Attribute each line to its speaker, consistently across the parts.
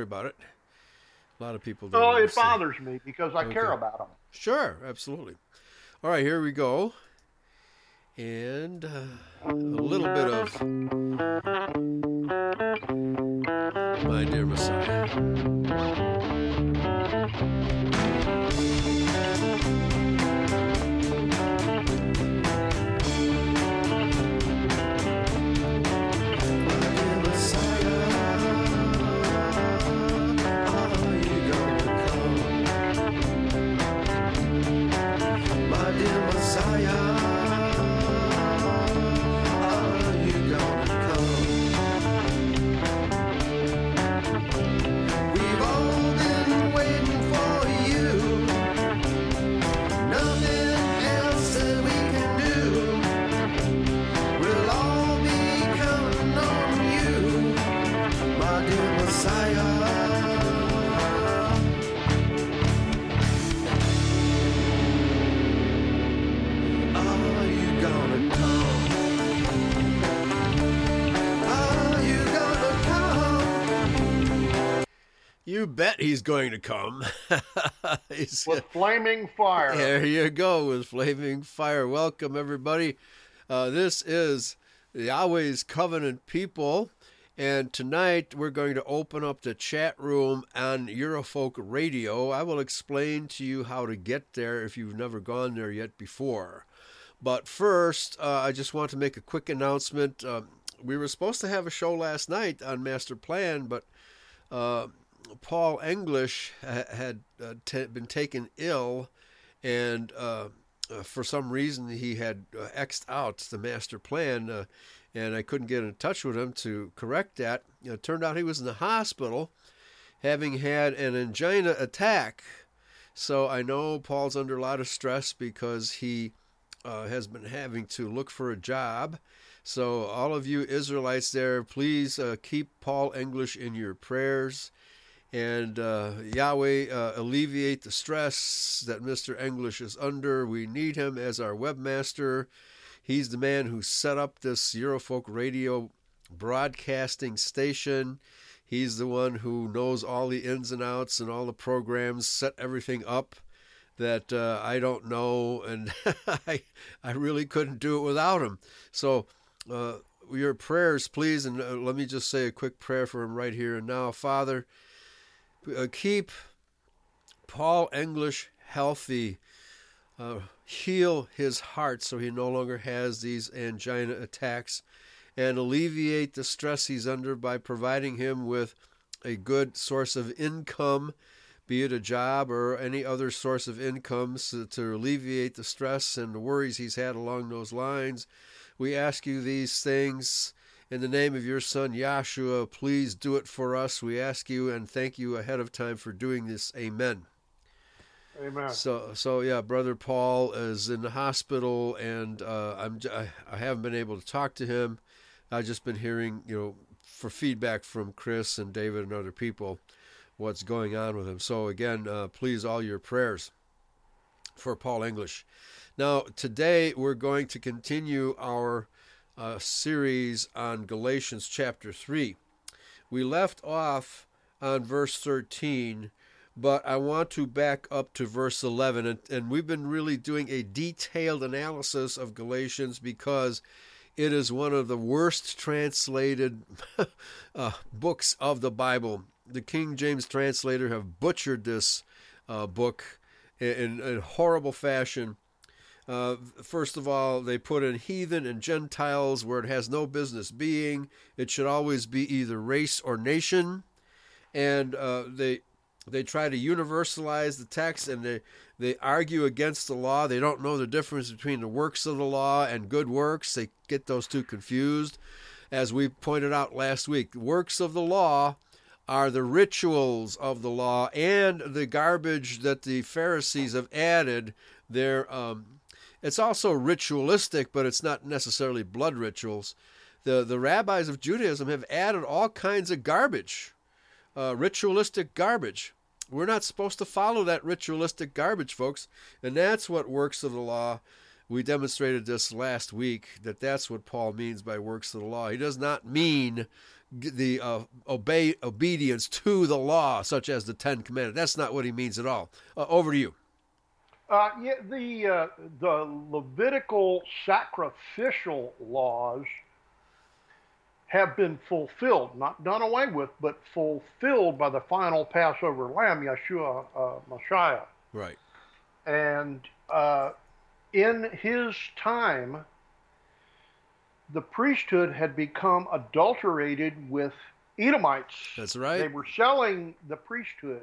Speaker 1: about it. A lot of people don't
Speaker 2: Oh, it
Speaker 1: understand.
Speaker 2: bothers me because I care
Speaker 1: Okay.
Speaker 2: about them.
Speaker 1: Sure, absolutely. All right, here we go. And a little bit of My Dear Messiah. You bet he's going to come.
Speaker 2: With flaming fire.
Speaker 1: There you go, with flaming fire. Welcome, everybody. This is Yahweh's Covenant People, and tonight we're going to open up the chat room on Eurofolk Radio. I will explain to you how to get there if you've never gone there yet before. But first, I just want to make a quick announcement. We were supposed to have a show last night on Master Plan, but Paul English had been taken ill, and for some reason he had X'd out the Master Plan, and I couldn't get in touch with him to correct that. It turned out he was in the hospital having had an angina attack. So I know Paul's under a lot of stress because he has been having to look for a job. So all of you Israelites there, please keep Paul English in your prayers. And Yahweh, alleviate the stress that Mr. English is under. We need him as our webmaster. He's the man who set up this Eurofolk Radio broadcasting station. He's the one who knows all the ins and outs and all the programs, set everything up that I don't know, and I really couldn't do it without him. So your prayers, please, and let me just say a quick prayer for him right here and now. Father, keep Paul English healthy. Heal his heart so he no longer has these angina attacks, and alleviate the stress he's under by providing him with a good source of income, be it a job or any other source of income, to alleviate the stress and the worries he's had along those lines. We ask you these things in the name of your son, Yahshua. Please do it for us. We ask you and thank you ahead of time for doing this. Amen.
Speaker 2: Amen.
Speaker 1: So yeah, Brother Paul is in the hospital, and I haven't been able to talk to him. I've just been hearing, for feedback from Chris and David and other people, what's going on with him. So again, please, all your prayers for Paul English. Now, today we're going to continue our series on Galatians chapter 3. We left off on verse 13, but I want to back up to verse 11. And we've been really doing a detailed analysis of Galatians because it is one of the worst translated books of the Bible. The King James translator have butchered this book in horrible fashion. First of all, they put in heathen and Gentiles where it has no business being. It should always be either race or nation. And they try to universalize the text, and they argue against the law. They don't know the difference between the works of the law and good works. They get those two confused. As we pointed out last week, the works of the law are the rituals of the law and the garbage that the Pharisees have added. It's also ritualistic, but it's not necessarily blood rituals. The rabbis of Judaism have added all kinds of garbage, ritualistic garbage. We're not supposed to follow that ritualistic garbage, folks, and that's what works of the law. We demonstrated this last week, that's what Paul means by works of the law. He does not mean the obedience to the law, such as the Ten Commandments. That's not what he means at all. Over to you.
Speaker 2: Yeah, the Levitical sacrificial laws have been fulfilled, not done away with, but fulfilled by the final Passover lamb, Yeshua Messiah.
Speaker 1: Right.
Speaker 2: And in his time, the priesthood had become adulterated with Edomites.
Speaker 1: That's right.
Speaker 2: They were selling the priesthood.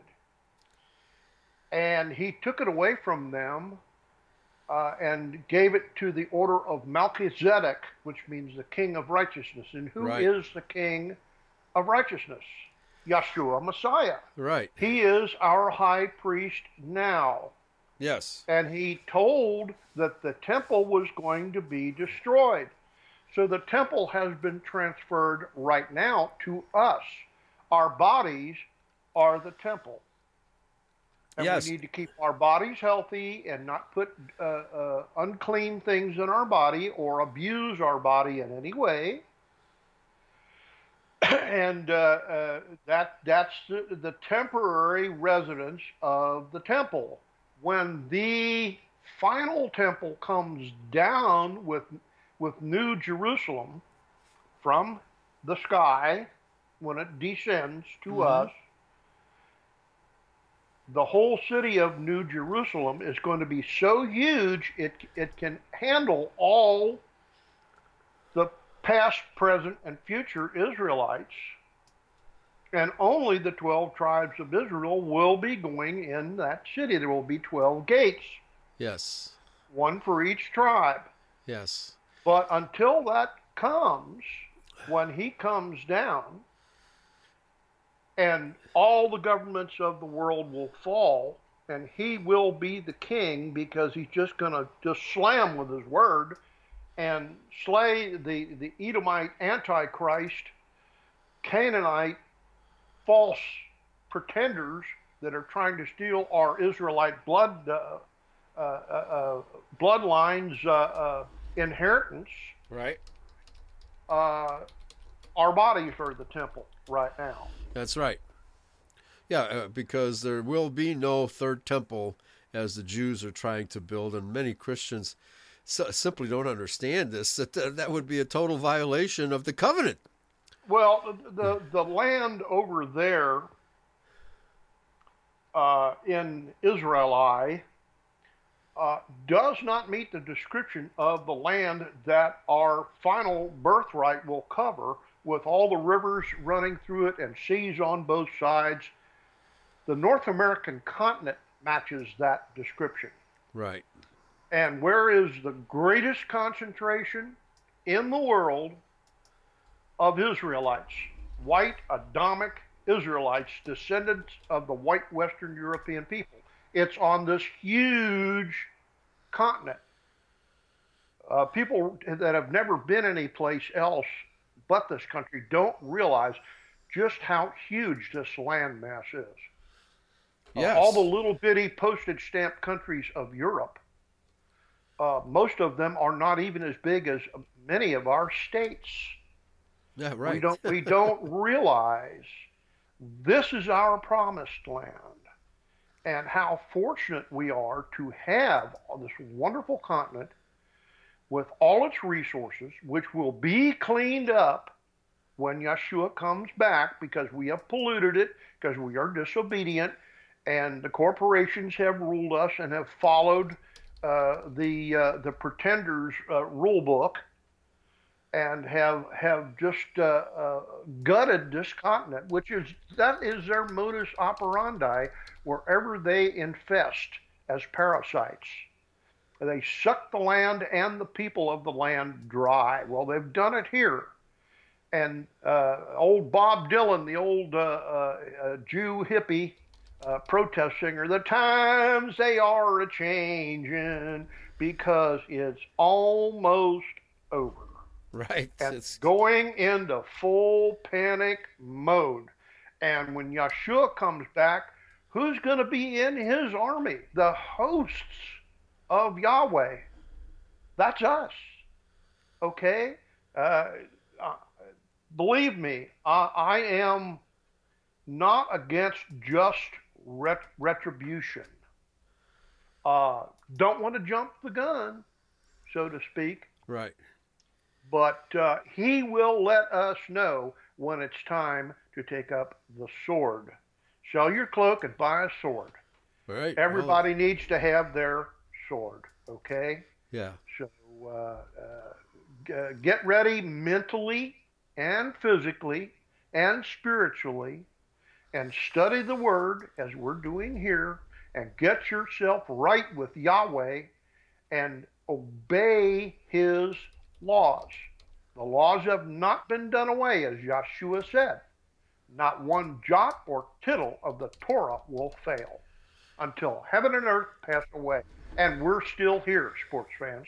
Speaker 2: And he took it away from them and gave it to the order of Melchizedek, which means the king of righteousness. And who is the king of righteousness? Yeshua Messiah.
Speaker 1: Right.
Speaker 2: He is our high priest now.
Speaker 1: Yes.
Speaker 2: And he told that the temple was going to be destroyed. So the temple has been transferred right now to us. Our bodies are the temple. And we need to keep our bodies healthy and not put unclean things in our body or abuse our body in any way. And that's the temporary residence of the temple. When the final temple comes down with New Jerusalem from the sky, when it descends to us, the whole city of New Jerusalem is going to be so huge it can handle all the past, present, and future Israelites. And only the 12 tribes of Israel will be going in that city. There will be 12 gates.
Speaker 1: Yes.
Speaker 2: One for each tribe.
Speaker 1: Yes.
Speaker 2: But until that comes, when he comes down, and all the governments of the world will fall, and he will be the king because he's just going to just slam with his word and slay the Edomite Antichrist, Canaanite, false pretenders that are trying to steal our Israelite bloodlines inheritance.
Speaker 1: Right.
Speaker 2: Our bodies are the temple right now.
Speaker 1: That's right. Yeah, because there will be no third temple as the Jews are trying to build, and many Christians simply don't understand this, that would be a total violation of the covenant.
Speaker 2: Well, the land over there in Israeli does not meet the description of the land that our final birthright will cover, with all the rivers running through it and seas on both sides. The North American continent matches that description.
Speaker 1: Right.
Speaker 2: And where is the greatest concentration in the world of Israelites? White Adamic Israelites, descendants of the white Western European people. It's on this huge continent. People that have never been anyplace else but this country don't realize just how huge this landmass is.
Speaker 1: Yes.
Speaker 2: All the little bitty postage stamp countries of Europe, most of them are not even as big as many of our states.
Speaker 1: Yeah, right.
Speaker 2: We don't realize this is our promised land, and how fortunate we are to have this wonderful continent with all its resources, which will be cleaned up when Yeshua comes back, because we have polluted it, because we are disobedient, and the corporations have ruled us and have followed the pretenders' rule book, and have just gutted this continent, that is their modus operandi wherever they infest as parasites. They suck the land and the people of the land dry. Well, they've done it here. And old Bob Dylan, the old Jew hippie protest singer, the times they are a-changing because it's almost over.
Speaker 1: Right.
Speaker 2: And it's going into full panic mode. And when Yeshua comes back, who's going to be in his army? The hosts of Yahweh. That's us. Okay? believe me, I am not against just retribution. Don't want to jump the gun, so to speak,
Speaker 1: Right.
Speaker 2: but he will let us know when it's time to take up the sword. Sell your cloak and buy a sword.
Speaker 1: All right. Well,
Speaker 2: Everybody needs to have their sword, okay?
Speaker 1: yeah.
Speaker 2: So get ready mentally and physically and spiritually and study the Word as we're doing here and get yourself right with Yahweh and obey His laws. The laws have not been done away, as Yeshua said. Not one jot or tittle of the Torah will fail until heaven and earth pass away. And we're still here, sports fans.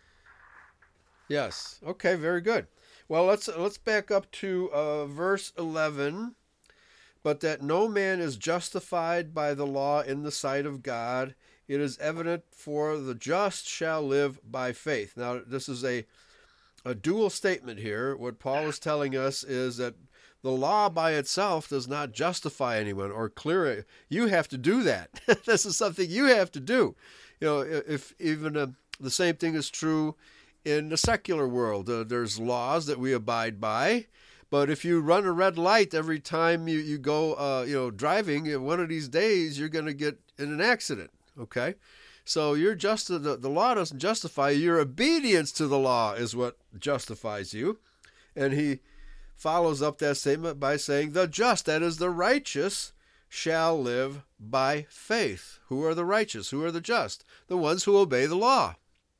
Speaker 1: Yes. Okay. Very good. Well, let's back up to verse 11. But that no man is justified by the law in the sight of God, it is evident, for the just shall live by faith. Now, this is a dual statement here. What Paul is telling us is that the law by itself does not justify anyone or clear it. You have to do that. This is something you have to do. You know, if even the same thing is true in the secular world. There's laws that we abide by. But if you run a red light every time you go, driving, one of these days you're going to get in an accident. Okay, so the law doesn't justify you. Your obedience to the law is what justifies you. And he follows up that statement by saying, "The just, that is the righteous, shall live by faith." Who are the righteous? Who are the just? The ones who obey the law.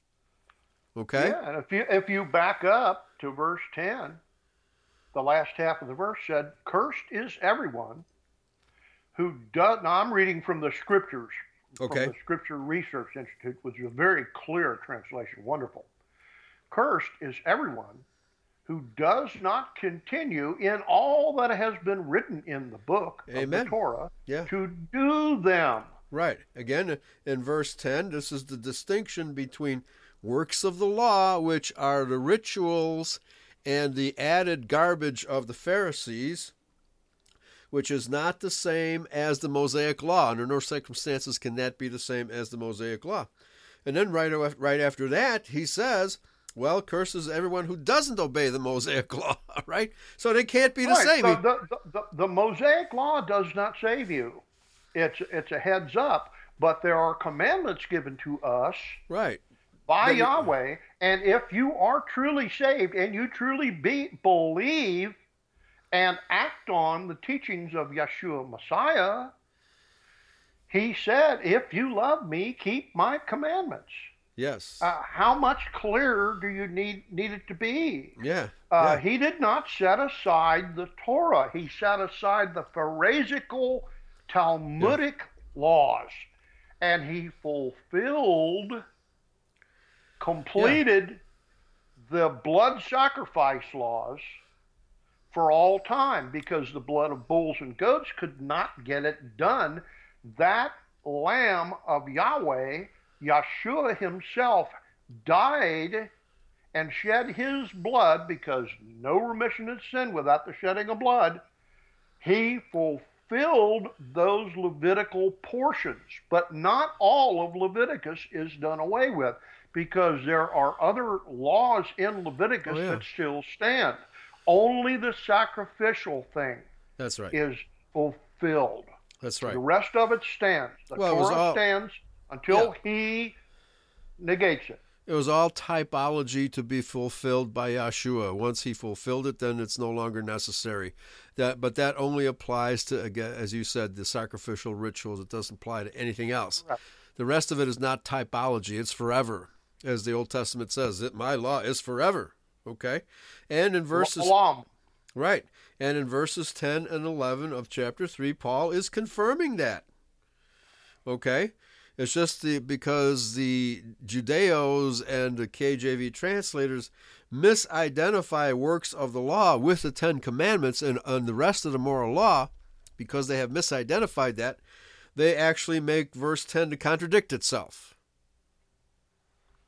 Speaker 1: Okay.
Speaker 2: Yeah, and if you back up to verse 10. The last half of the verse said, "Cursed is everyone who does." Now I'm reading from the Scriptures,
Speaker 1: Okay.
Speaker 2: from the Scripture Research Institute, which is a very clear translation. Wonderful. Cursed is everyone who does not continue in all that has been written in the book of the Torah to do them.
Speaker 1: Right. Again, in verse 10, this is the distinction between works of the law, which are the rituals and the added garbage of the Pharisees, which is not the same as the Mosaic law. Under no circumstances can that be the same as the Mosaic law. And then right after that, he says, well, curses everyone who doesn't obey the Mosaic law, right? So they can't be the same.
Speaker 2: So the Mosaic law does not save you. It's a heads up, but there are commandments given to us.
Speaker 1: Right.
Speaker 2: By Yahweh, and if you are truly saved and you truly believe and act on the teachings of Yeshua Messiah, he said, "If you love me, keep my commandments."
Speaker 1: Yes.
Speaker 2: How much clearer do you need it to be?
Speaker 1: Yeah.
Speaker 2: He did not set aside the Torah. He set aside the Pharisaical, Talmudic laws, and he completed the blood sacrifice laws for all time, because the blood of bulls and goats could not get it done. That Lamb of Yahweh, Yeshua himself, died and shed his blood, because no remission of sin without the shedding of blood. He fulfilled those Levitical portions, but not all of Leviticus is done away with, because there are other laws in Leviticus that still stand. Only the sacrificial thing is fulfilled.
Speaker 1: That's right.
Speaker 2: The rest of it stands. The Torah stands until he negates it.
Speaker 1: It was all typology to be fulfilled by Yeshua. Once he fulfilled it, then it's no longer necessary. But that only applies to, again, as you said, the sacrificial rituals. It doesn't apply to anything else. Right. The rest of it is not typology. It's forever. As the Old Testament says, my law is forever. Okay? And in verses... Right. And in verses 10 and 11 of chapter 3, Paul is confirming that. Okay? It's just because the Judeos and the KJV translators misidentify works of the law with the Ten Commandments and the rest of the moral law. Because they have misidentified that, they actually make verse 10 to contradict itself.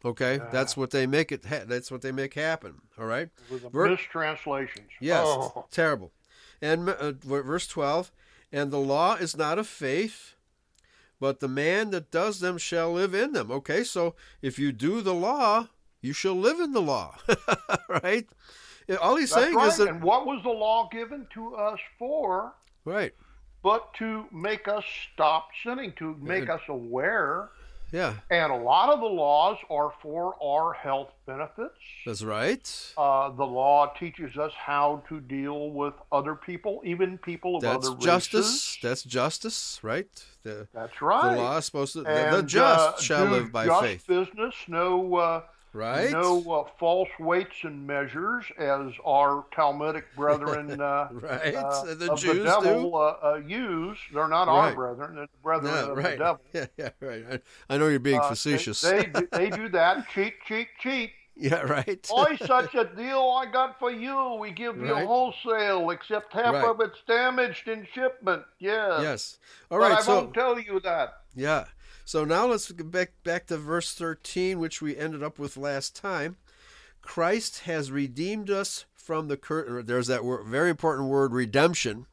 Speaker 1: Okay, that's what they make it. That's what they make happen. All right,
Speaker 2: with the mistranslations.
Speaker 1: Yes, terrible. And verse 12, and the law is not of faith, but the man that does them shall live in them. Okay, so if you do the law, you shall live in the law. Right? All he's saying is that.
Speaker 2: And what was the law given to us for?
Speaker 1: Right.
Speaker 2: But to make us stop sinning, to make us aware.
Speaker 1: Yeah.
Speaker 2: And a lot of the laws are for our health benefits.
Speaker 1: That's right.
Speaker 2: The law teaches us how to deal with other people, even people of other races.
Speaker 1: Justice. That's justice, right?
Speaker 2: That's right.
Speaker 1: The law is supposed to. The just shall live by faith.
Speaker 2: Business, no.
Speaker 1: Right.
Speaker 2: No false weights and measures, as our Talmudic brethren
Speaker 1: right. The
Speaker 2: of
Speaker 1: Jews
Speaker 2: the devil use. They're not our brethren; they're the brethren of the devil.
Speaker 1: Yeah, right. I know you're being facetious.
Speaker 2: They do that. Cheat.
Speaker 1: Yeah, right.
Speaker 2: Boy, such a deal I got for you. We give you wholesale, except half of it's damaged in shipment. Yeah.
Speaker 1: Yes. All right.
Speaker 2: But I won't tell you that.
Speaker 1: Yeah. So now let's get back to verse 13, which we ended up with last time. Christ has redeemed us from the curse. There's that word, very important word, redemption,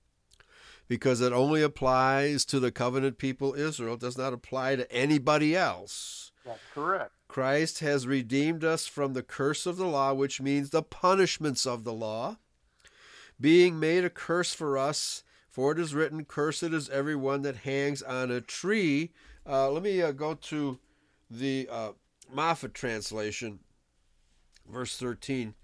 Speaker 1: because it only applies to the covenant people Israel. It does not apply to anybody else.
Speaker 2: That's correct.
Speaker 1: Christ has redeemed us from the curse of the law, which means the punishments of the law, being made a curse for us, for it is written, cursed is everyone that hangs on a tree. Let me go to the Moffat translation, verse 13.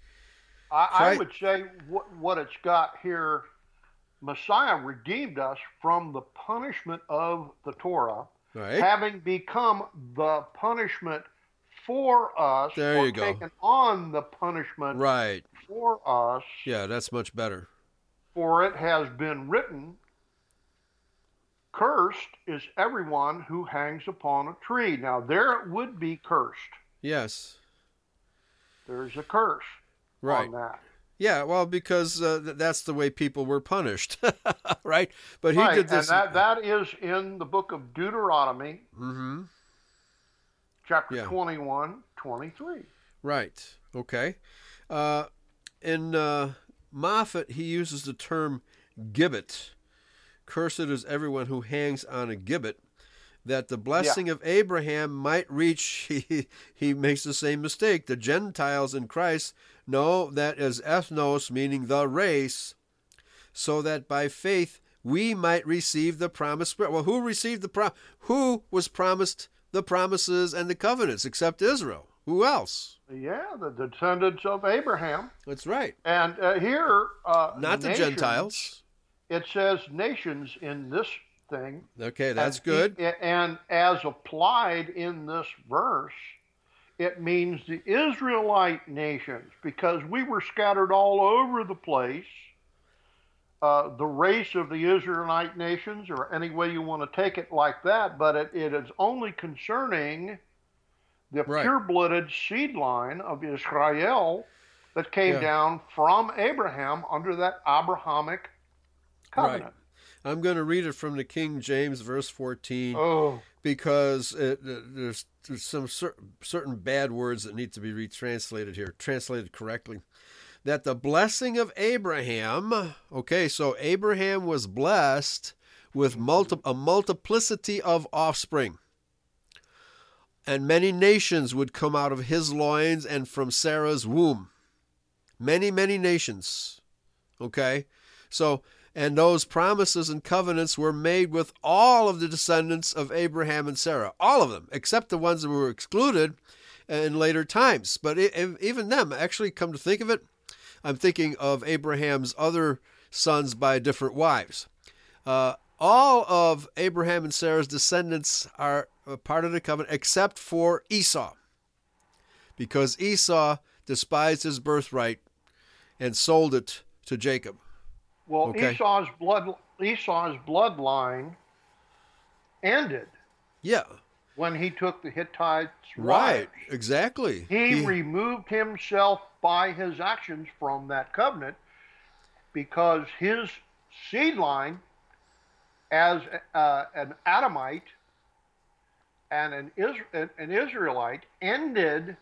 Speaker 2: I would say what it's got here, Messiah redeemed us from the punishment of the Torah, having become the punishment for us,
Speaker 1: there you go.
Speaker 2: Taken on the punishment for us.
Speaker 1: Yeah, that's much better.
Speaker 2: For it has been written, cursed is everyone who hangs upon a tree. Now, there it would be cursed.
Speaker 1: Yes.
Speaker 2: There's a curse on that.
Speaker 1: Yeah, well, because that's the way people were punished, right? But he did this.
Speaker 2: And that is in the book of Deuteronomy, chapter 21, 23.
Speaker 1: Right, okay. In Moffat, he uses the term gibbet. Cursed is everyone who hangs on a gibbet, that the blessing of Abraham might reach, he makes the same mistake. The Gentiles in Christ know that as ethnos, meaning the race, so that by faith we might receive the promised Spirit. Well, who received who was promised the promises and the covenants except Israel? Who else?
Speaker 2: Yeah, the descendants of Abraham.
Speaker 1: That's right.
Speaker 2: And here,
Speaker 1: not the Gentiles.
Speaker 2: It says nations in this thing.
Speaker 1: Okay, that's good.
Speaker 2: And as applied in this verse, it means the Israelite nations, because we were scattered all over the place. The race of the Israelite nations, or any way you want to take it like that, but it is only concerning the pure-blooded seed line of Israel that came down from Abraham under that Abrahamic covenant.
Speaker 1: Right. I'm going to read it from the King James, verse 14, because there's some certain bad words that need to be retranslated here, translated correctly. That the blessing of Abraham, okay, so Abraham was blessed with a multiplicity of offspring. And many nations would come out of his loins and from Sarah's womb. Many, many nations. Okay? So, and those promises and covenants were made with all of the descendants of Abraham and Sarah. All of them, except the ones that were excluded in later times. But even them, actually, come to think of it, I'm thinking of Abraham's other sons by different wives. All of Abraham and Sarah's descendants are a part of the covenant except for Esau, because Esau despised his birthright and sold it to Jacob.
Speaker 2: Well, Esau's bloodline ended.
Speaker 1: Yeah.
Speaker 2: When he took the Hittites'
Speaker 1: right,
Speaker 2: wives.
Speaker 1: Exactly.
Speaker 2: He removed himself by his actions from that covenant, because his seed line as an Adamite and an Israelite ended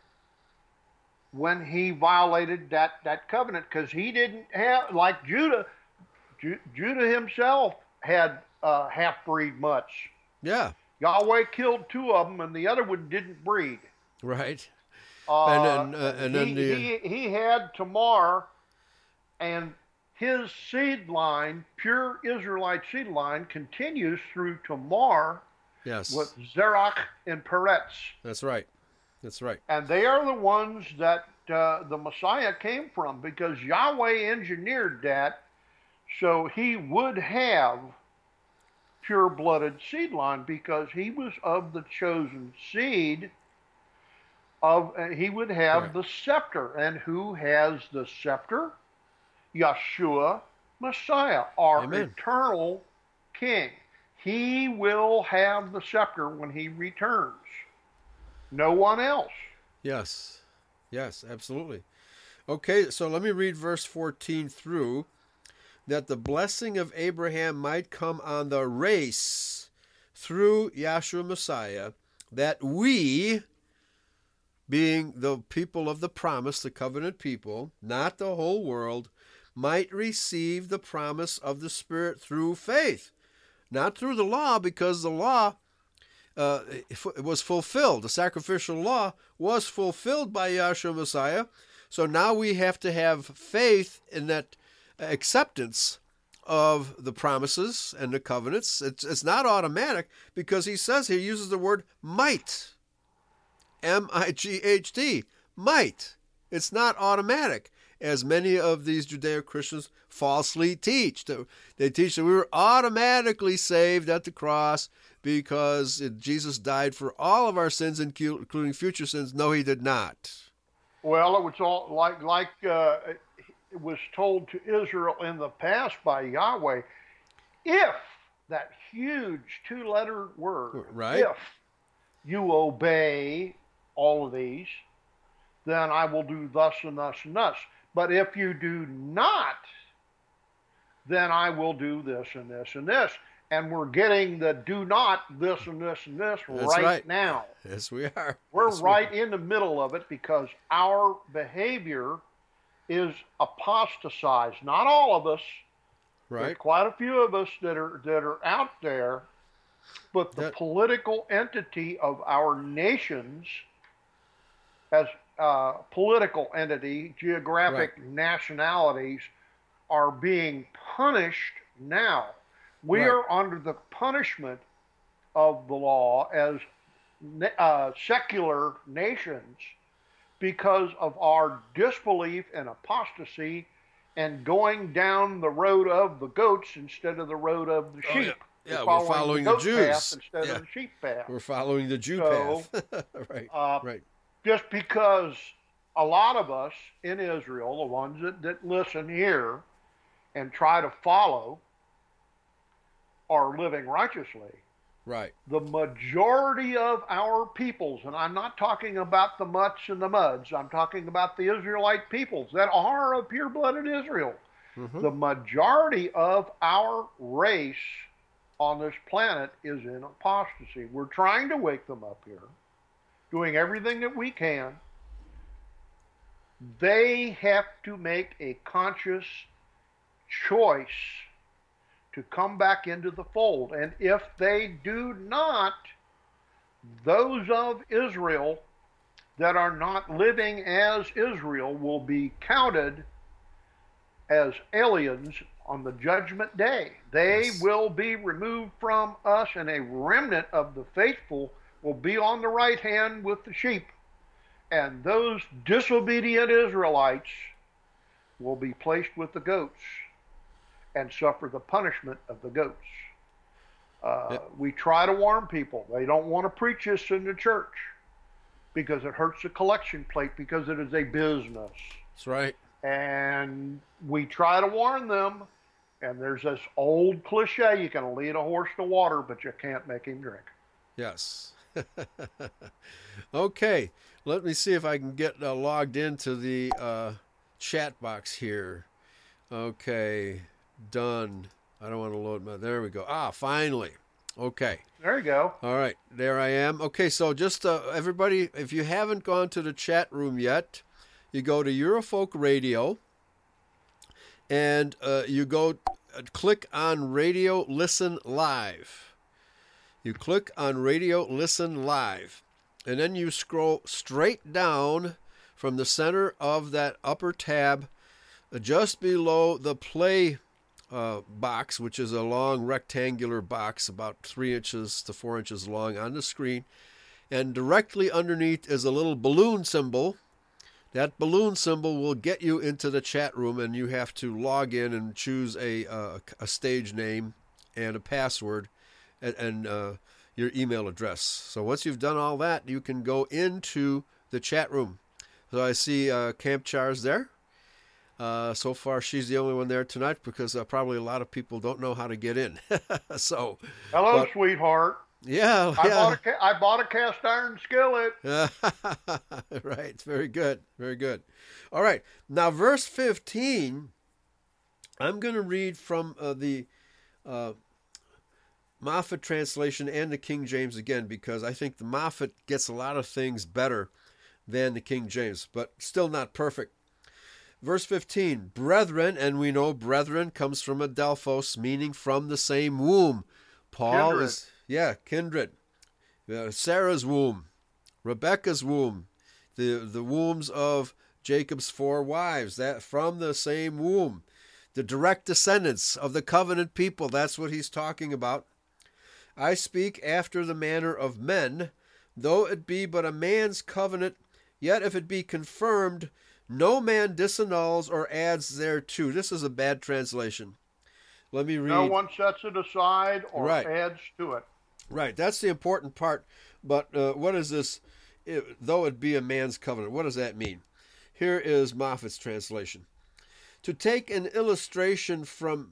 Speaker 2: when he violated that covenant, because he didn't have, like Judah. Judah himself had half-breed mutts.
Speaker 1: Yeah.
Speaker 2: Yahweh killed two of them, and the other one didn't breed.
Speaker 1: Right. And then
Speaker 2: He had Tamar, and his seed line, pure Israelite seed line, continues through Tamar.
Speaker 1: Yes.
Speaker 2: With Zerach and Peretz.
Speaker 1: That's right. That's right.
Speaker 2: And they are the ones that the Messiah came from, because Yahweh engineered that so he would have pure-blooded seed line, because he was of the chosen seed of. He would have
Speaker 1: right.
Speaker 2: the scepter, and who has the scepter? Yeshua, Messiah, our
Speaker 1: Amen.
Speaker 2: eternal King. He will have the scepter when he returns. No one else.
Speaker 1: Yes. Yes, absolutely. Okay, so let me read verse 14 through. That the blessing of Abraham might come on the race through Yahshua Messiah, that we, being the people of the promise, the covenant people, not the whole world, might receive the promise of the Spirit through faith. Not through the law, because the law was fulfilled. The sacrificial law was fulfilled by Yahshua Messiah. So now we have to have faith in that acceptance of the promises and the covenants. It's not automatic, because he says, he uses the word might. M-I-G-H-T. Might. It's not automatic, as many of these Judeo-Christians falsely teach. They teach that we were automatically saved at the cross because Jesus died for all of our sins, including future sins. No, he did not.
Speaker 2: Well, it was all like it was told to Israel in the past by Yahweh. If, that huge two-letter word,
Speaker 1: right.
Speaker 2: If you obey all of these, then I will do thus and thus and thus. But if you do not, then I will do this and this and this. And we're getting the do not this and this and this right now.
Speaker 1: Yes, we are.
Speaker 2: We're right in the middle of it, because our behavior is apostatized. Not all of us.
Speaker 1: Right.
Speaker 2: There's quite a few of us that are out there, but the political entity of our nations, as political entity, geographic nationalities, are being punished now. We are under the punishment of the law as secular nations, because of our disbelief and apostasy, and going down the road of the goats instead of the road of the sheep.
Speaker 1: Yeah, we're following the Jews
Speaker 2: instead of the sheep path.
Speaker 1: We're following the Jew path. Right.
Speaker 2: Just because a lot of us in Israel, the ones that listen here and try to follow, are living righteously.
Speaker 1: Right.
Speaker 2: The majority of our peoples, and I'm not talking about the mutts and the muds, I'm talking about the Israelite peoples that are of pure-blooded Israel. Mm-hmm. The majority of our race on this planet is in apostasy. We're trying to wake them up here, doing everything that we can. They have to make a conscious choice to come back into the fold. And if they do not, those of Israel that are not living as Israel will be counted as aliens on the judgment day. They will be removed from us, and a remnant of the faithful will be on the right hand with the sheep. And those disobedient Israelites will be placed with the goats and suffer the punishment of the goats. We try to warn people. They don't want to preach this in the church because it hurts the collection plate, because it is a business.
Speaker 1: That's right.
Speaker 2: And we try to warn them, and there's this old cliche, you can lead a horse to water, but you can't make him drink.
Speaker 1: Yes. Okay, let me see if I can get logged into the chat box here. Okay, done. I don't want to load my... There we go. Finally. Okay.
Speaker 2: There you go.
Speaker 1: All right. There I am. Okay, so just everybody, if you haven't gone to the chat room yet, you go to Eurofolk Radio, and you go click on Radio Listen Live. You click on Radio Listen Live, and then you scroll straight down from the center of that upper tab, just below the play box, which is a long rectangular box about 3 inches to 4 inches long on the screen. And directly underneath is a little balloon symbol. That balloon symbol will get you into the chat room, and you have to log in and choose a stage name and a password and your email address. So once you've done all that, you can go into the chat room. So I see Camp Char's there. So far, she's the only one there tonight because probably a lot of people don't know how to get in. So,
Speaker 2: hello, sweetheart.
Speaker 1: Yeah,
Speaker 2: I bought a cast iron skillet.
Speaker 1: Right, very good, very good. All right, now verse 15. I'm going to read from the Moffat translation and the King James again, because I think the Moffat gets a lot of things better than the King James, but still not perfect. Verse 15, brethren, and we know brethren comes from adelphos, meaning from the same womb. Paul
Speaker 2: kindred.
Speaker 1: Kindred. Sarah's womb, Rebekah's womb, the wombs of Jacob's 4 wives, that from the same womb. The direct descendants of the covenant people, that's what he's talking about. I speak after the manner of men, though it be but a man's covenant, yet if it be confirmed, no man disannuls or adds thereto. This is a bad translation. Let me read.
Speaker 2: No one sets it aside or
Speaker 1: Right.
Speaker 2: adds to it.
Speaker 1: Right, that's the important part. But what is this, though it be a man's covenant? What does that mean? Here is Moffat's translation. To take an illustration from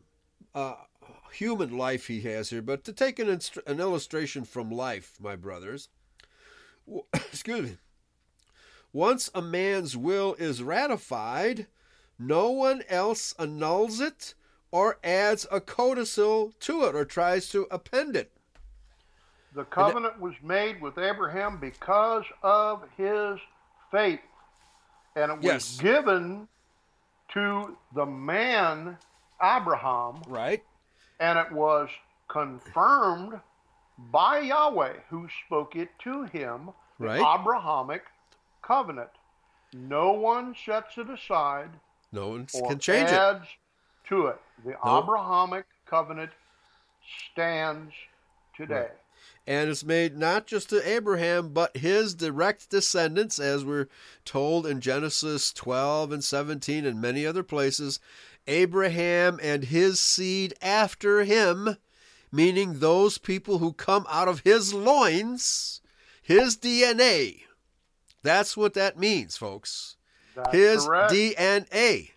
Speaker 1: human life he has here, but to take an illustration from life, my brothers, excuse me, once a man's will is ratified, no one else annuls it or adds a codicil to it or tries to append it.
Speaker 2: The covenant was made with Abraham because of his faith, and it was given to the man Abraham,
Speaker 1: right?
Speaker 2: And it was confirmed by Yahweh, who spoke it to him, the Abrahamic covenant. No one sets it aside.
Speaker 1: No one
Speaker 2: or
Speaker 1: can change
Speaker 2: adds
Speaker 1: it
Speaker 2: to it. The Abrahamic covenant stands today.
Speaker 1: Right. And it's made not just to Abraham, but his direct descendants, as we're told in Genesis 12 and 17 and many other places. Abraham and his seed after him, meaning those people who come out of his loins, his DNA. That's what that means, folks.
Speaker 2: That's
Speaker 1: his
Speaker 2: correct.
Speaker 1: DNA.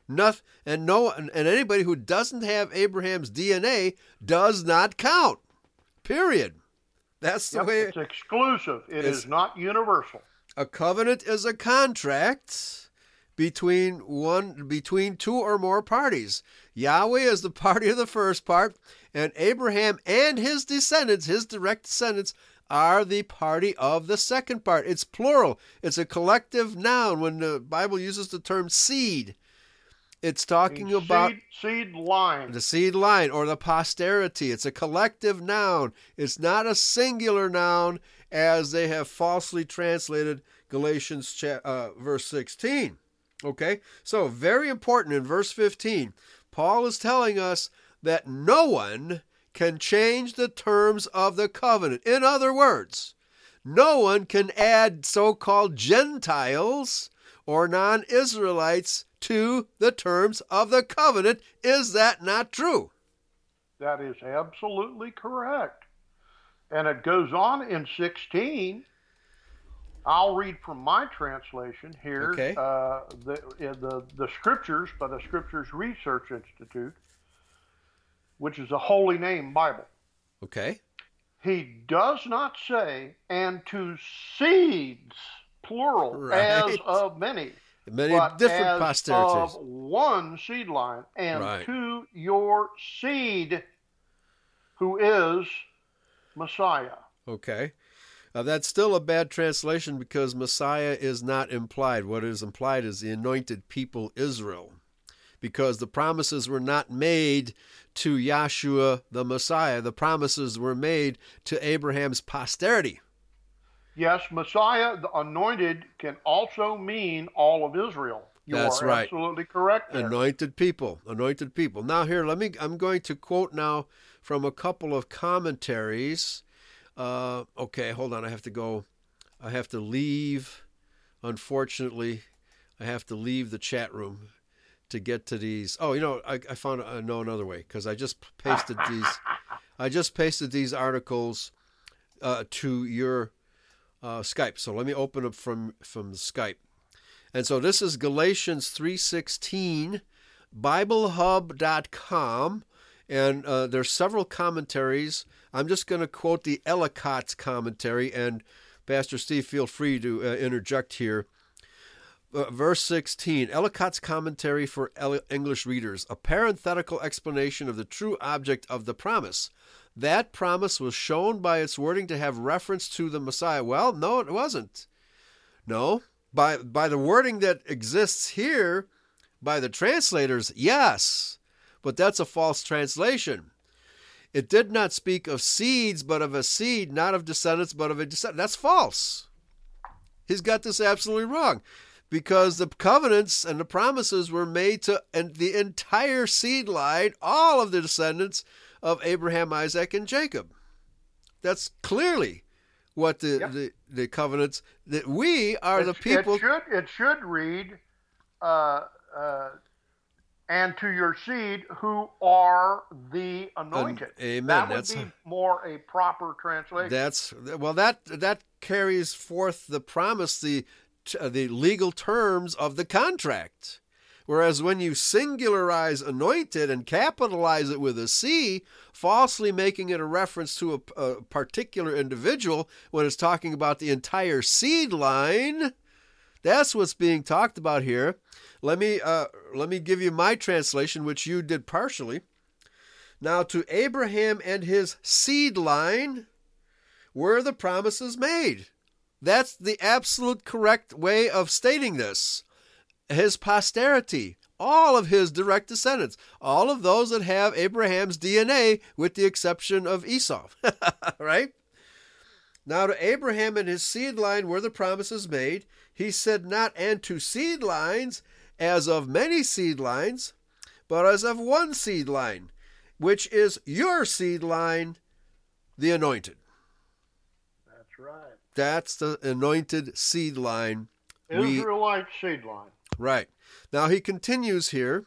Speaker 1: And anybody who doesn't have Abraham's DNA does not count. Period. That's the way.
Speaker 2: It's exclusive. It is not universal.
Speaker 1: A covenant is a contract between two or more parties. Yahweh is the party of the first part, and Abraham and his descendants, his direct descendants, are the party of the second part. It's plural. It's a collective noun. When the Bible uses the term seed, it's talking about
Speaker 2: seed line.
Speaker 1: The seed line or the posterity. It's a collective noun. It's not a singular noun as they have falsely translated Galatians verse 16. Okay? So very important in verse 15. Paul is telling us that no one can change the terms of the covenant. In other words, no one can add so-called Gentiles or non-Israelites to the terms of the covenant. Is that not true?
Speaker 2: That is absolutely correct. And it goes on in 16. I'll read from my translation here.
Speaker 1: Okay.
Speaker 2: The Scriptures by the Scriptures Research Institute, which is a holy name Bible.
Speaker 1: Okay.
Speaker 2: He does not say, and to seeds, plural, as of many.
Speaker 1: Many different posterities.
Speaker 2: Of one seed line, and to your seed, who is Messiah.
Speaker 1: Okay. That's still a bad translation because Messiah is not implied. What is implied is the anointed people Israel, because the promises were not made to Yahshua the Messiah. The promises were made to Abraham's posterity.
Speaker 2: Yes, Messiah, the anointed, can also mean all of Israel.
Speaker 1: That's
Speaker 2: are
Speaker 1: right.
Speaker 2: Absolutely correct there.
Speaker 1: Anointed people. Now here, I'm going to quote now from a couple of commentaries. Okay, hold on. I have to leave. Unfortunately, I have to leave the chat room to get to these. Oh, I found another way, because I just pasted these. I just pasted these articles to your Skype. So let me open up from the Skype. And so this is Galatians 3:16, BibleHub.com, and there's several commentaries. I'm just going to quote the Ellicott's commentary, and Pastor Steve, feel free to interject here. Verse 16, Ellicott's commentary for English readers, a parenthetical explanation of the true object of the promise. That promise was shown by its wording to have reference to the Messiah. Well, no, it wasn't. No, by the wording that exists here, by the translators, yes, but that's a false translation. It did not speak of seeds, but of a seed, not of descendants, but of a descendant. That's false. He's got this absolutely wrong, because the covenants and the promises were made to the entire seed line, all of the descendants of Abraham, Isaac, and Jacob. That's clearly what the covenants, that we are the people.
Speaker 2: It should read, and to your seed who are the anointed.
Speaker 1: Amen.
Speaker 2: That would be more a proper translation.
Speaker 1: That carries forth the promise, the legal terms of the contract. Whereas when you singularize anointed and capitalize it with a C, falsely making it a reference to a particular individual when it's talking about the entire seed line, that's what's being talked about here. Let me give you my translation, which you did partially. Now, to Abraham and his seed line were the promises made. That's the absolute correct way of stating this. His posterity, all of his direct descendants, all of those that have Abraham's DNA, with the exception of Esau, right? Now, to Abraham and his seed line were the promises made. He said not and to seed lines, as of many seed lines, but as of one seed line, which is your seed line, the anointed.
Speaker 2: That's right.
Speaker 1: That's the anointed seed line.
Speaker 2: Israelite seed line.
Speaker 1: Right. Now he continues here.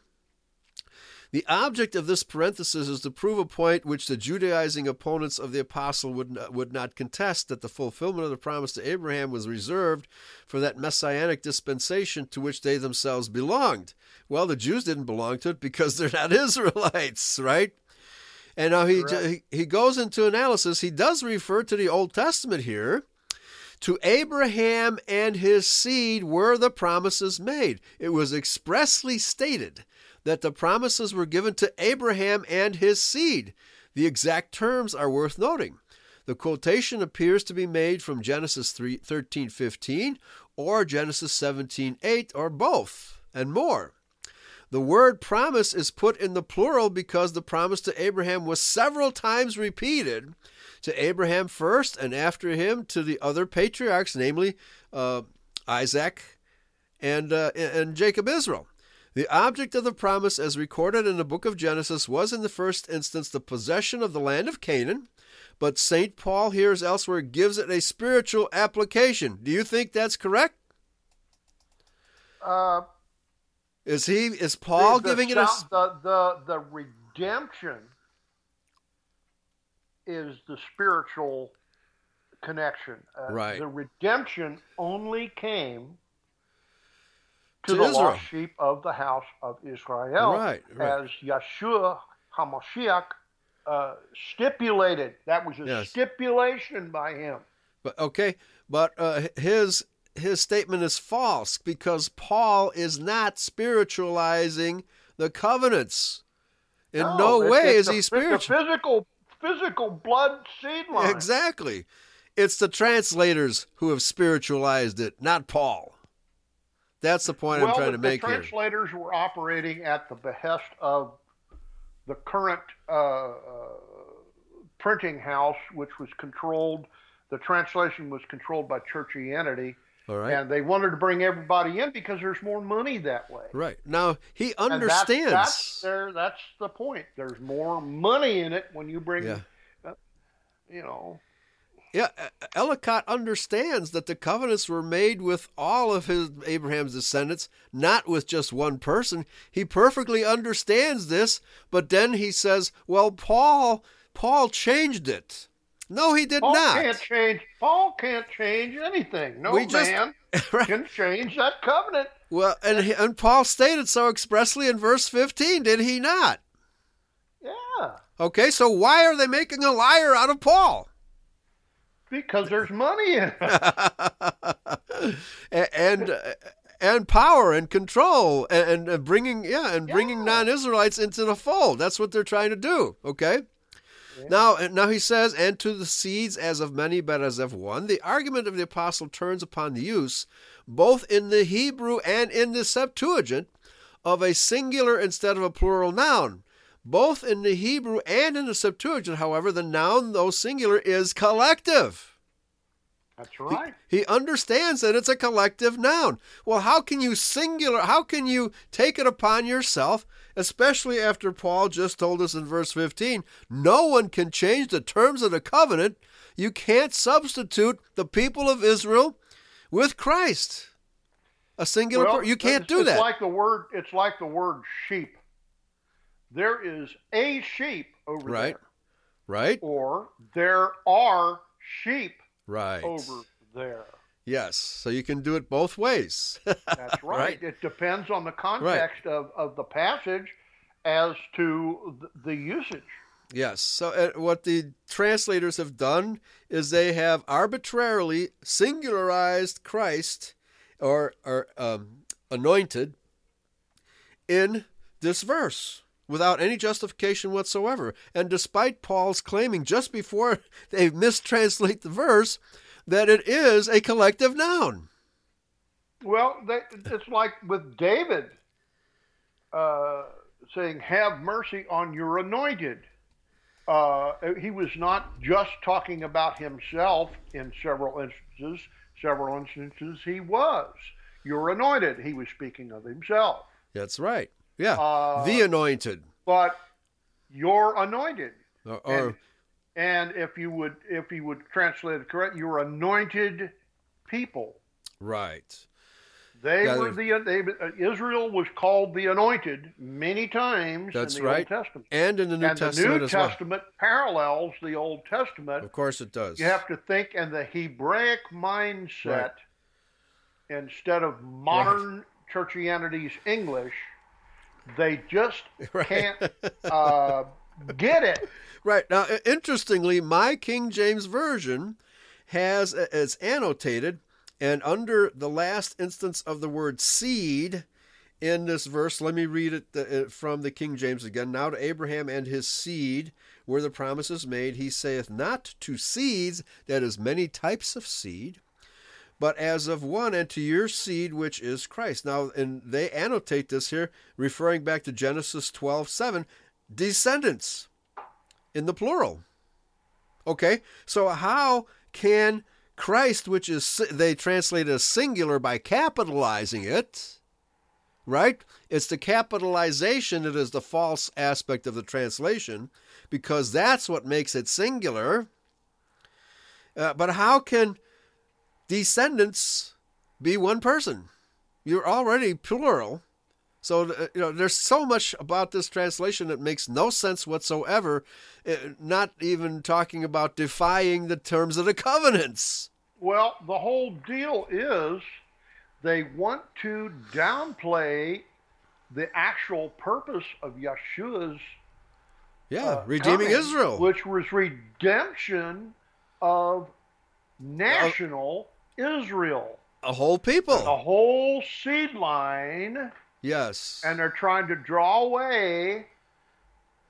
Speaker 1: The object of this parenthesis is to prove a point which the Judaizing opponents of the apostle would not contest, that the fulfillment of the promise to Abraham was reserved for that messianic dispensation to which they themselves belonged. Well, the Jews didn't belong to it because they're not Israelites, right? And now he goes into analysis. He does refer to the Old Testament here. To Abraham and his seed were the promises made. It was expressly stated that the promises were given to Abraham and his seed. The exact terms are worth noting. The quotation appears to be made from Genesis 13:15 or Genesis 17:8, or both, and more. The word promise is put in the plural because the promise to Abraham was several times repeated, to Abraham first, and after him to the other patriarchs, namely Isaac and Jacob Israel. The object of the promise, as recorded in the book of Genesis, was in the first instance the possession of the land of Canaan, but St. Paul here as elsewhere gives it a spiritual application. Do you think that's correct? Is Paul giving it a...
Speaker 2: The redemption is the spiritual connection.
Speaker 1: Right.
Speaker 2: The redemption only came to the
Speaker 1: Israel.
Speaker 2: lost sheep of the house of Israel,
Speaker 1: right.
Speaker 2: As Yeshua HaMashiach stipulated. That was a stipulation by him.
Speaker 1: But his statement is false, because Paul is not spiritualizing the covenants. In no way is he spiritual.
Speaker 2: The physical blood seed line.
Speaker 1: Exactly. It's the translators who have spiritualized it, not Paul. That's the point I'm trying to make here.
Speaker 2: The translators were operating at the behest of the current printing house, which was controlled. The translation was controlled by Churchianity.
Speaker 1: All right.
Speaker 2: And they wanted to bring everybody in because there's more money that way.
Speaker 1: Right. Now, he understands.
Speaker 2: That's the point. There's more money in it when you bring,
Speaker 1: Yeah, Ellicott understands that the covenants were made with all of Abraham's descendants, not with just one person. He perfectly understands this, but then he says, well, Paul changed it. No, he did not.
Speaker 2: Paul can't change anything. No man can change that covenant.
Speaker 1: Well, and Paul stated so expressly in verse 15, did he not?
Speaker 2: Yeah.
Speaker 1: Okay, so why are they making a liar out of Paul?
Speaker 2: Because there's money in
Speaker 1: it. and power and control and bringing non-Israelites into the fold. That's what they're trying to do, okay? Yeah. Now he says, and to the seeds as of many, but as of one. The argument of the apostle turns upon the use, both in the Hebrew and in the Septuagint, of a singular instead of a plural noun. Both in the Hebrew and in the Septuagint, however, the noun, though singular, is collective.
Speaker 2: That's right.
Speaker 1: He understands that it's a collective noun. Well, how can you take it upon yourself, especially after Paul just told us in verse 15, no one can change the terms of the covenant. You can't substitute the people of Israel with Christ. A singular you can't do that.
Speaker 2: It's like the word sheep. There is a sheep over there.
Speaker 1: Right.
Speaker 2: Or there are sheep over there.
Speaker 1: Yes, so you can do it both ways.
Speaker 2: That's right. Right. It depends on the context of the passage as to the usage.
Speaker 1: Yes, so what the translators have done is they have arbitrarily singularized Christ or anointed in this verse without any justification whatsoever. And despite Paul's claiming just before they mistranslate the verse that it is a collective noun.
Speaker 2: Well, it's like with David saying, have mercy on your anointed. He was not just talking about himself in several instances. Several instances he was. Your anointed, he was speaking of himself.
Speaker 1: That's right. Yeah, the anointed.
Speaker 2: But your anointed.
Speaker 1: And
Speaker 2: if you would translate it correct, your anointed people.
Speaker 1: Right.
Speaker 2: Israel was called the anointed many times in the Old Testament.
Speaker 1: And in the New Testament as well.
Speaker 2: And the New Testament parallels the Old Testament.
Speaker 1: Of course it does.
Speaker 2: You have to think in the Hebraic mindset instead of modern churchianity's English. They just can't get it.
Speaker 1: Right. Now, interestingly, my King James Version it's annotated, and under the last instance of the word seed in this verse, let me read it from the King James again. Now to Abraham and his seed were the promises made. He saith not to seeds, that is many types of seed, but as of one, and to your seed, which is Christ. Now, and they annotate this here, referring back to Genesis 12:7, descendants in the plural. Okay, so how can Christ, which is, they translate as singular by capitalizing it, right? It's the capitalization that is the false aspect of the translation, because that's what makes it singular. But how can descendants be one person? You're already plural. So, there's so much about this translation that makes no sense whatsoever, not even talking about defying the terms of the covenants.
Speaker 2: Well, the whole deal is they want to downplay the actual purpose of Yeshua's
Speaker 1: redeeming Israel,
Speaker 2: which was redemption of national Israel.
Speaker 1: A whole people.
Speaker 2: A whole seed line.
Speaker 1: Yes.
Speaker 2: And they're trying to draw away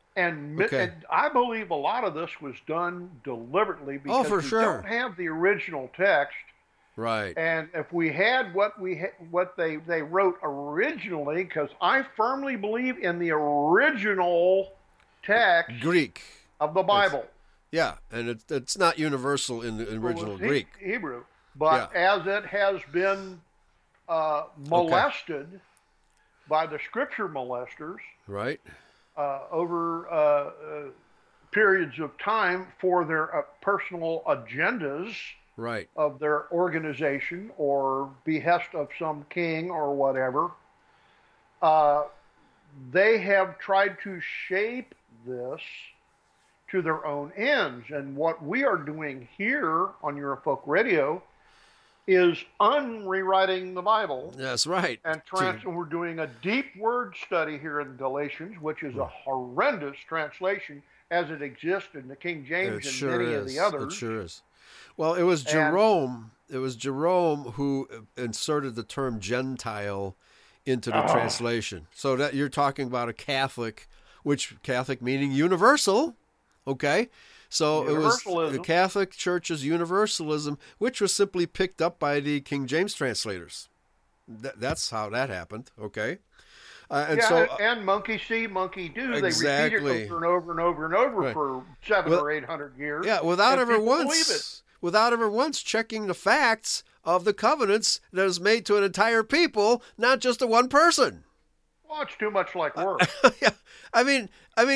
Speaker 1: Okay.
Speaker 2: And I believe a lot of this was done deliberately
Speaker 1: Oh,
Speaker 2: because
Speaker 1: for
Speaker 2: we
Speaker 1: sure.
Speaker 2: don't have the original text.
Speaker 1: Right.
Speaker 2: And if we had what they wrote originally, because I firmly believe in the original text
Speaker 1: Greek.
Speaker 2: of the
Speaker 1: It's
Speaker 2: Bible.
Speaker 1: yeah, and it's not universal in the
Speaker 2: Well,
Speaker 1: original
Speaker 2: it's
Speaker 1: Greek.
Speaker 2: Hebrew,
Speaker 1: Yeah.
Speaker 2: but as it has been
Speaker 1: Okay.
Speaker 2: molested by the scripture molesters
Speaker 1: Right.
Speaker 2: over periods of time for their personal agendas
Speaker 1: Right.
Speaker 2: of their organization or behest of some king or whatever, uh, they have tried to shape this to their own ends. And what we are doing here on Eurofolk Radio is unrewriting the Bible.
Speaker 1: That's right.
Speaker 2: And we're doing a deep word study here in Galatians, which is a horrendous translation as it exists in the King
Speaker 1: It
Speaker 2: James and
Speaker 1: sure
Speaker 2: many of the
Speaker 1: is. It
Speaker 2: others.
Speaker 1: sure is. Well, it was
Speaker 2: And
Speaker 1: Jerome. It was Jerome who inserted the term Gentile into the translation. So that you're talking about a Catholic, which Catholic meaning universal. Okay. So it was the
Speaker 2: universalism.
Speaker 1: Catholic Church's universalism, which was simply picked up by the King James translators. That's how that happened. Okay.
Speaker 2: And monkey see, monkey do.
Speaker 1: Exactly.
Speaker 2: They repeat it over and over and over and over
Speaker 1: Right.
Speaker 2: for 700 or 800 years.
Speaker 1: Yeah,
Speaker 2: and
Speaker 1: without ever once checking the facts of the covenants that is made to an entire people, not just to one person.
Speaker 2: Well, it's too much like work.
Speaker 1: Yeah, I mean,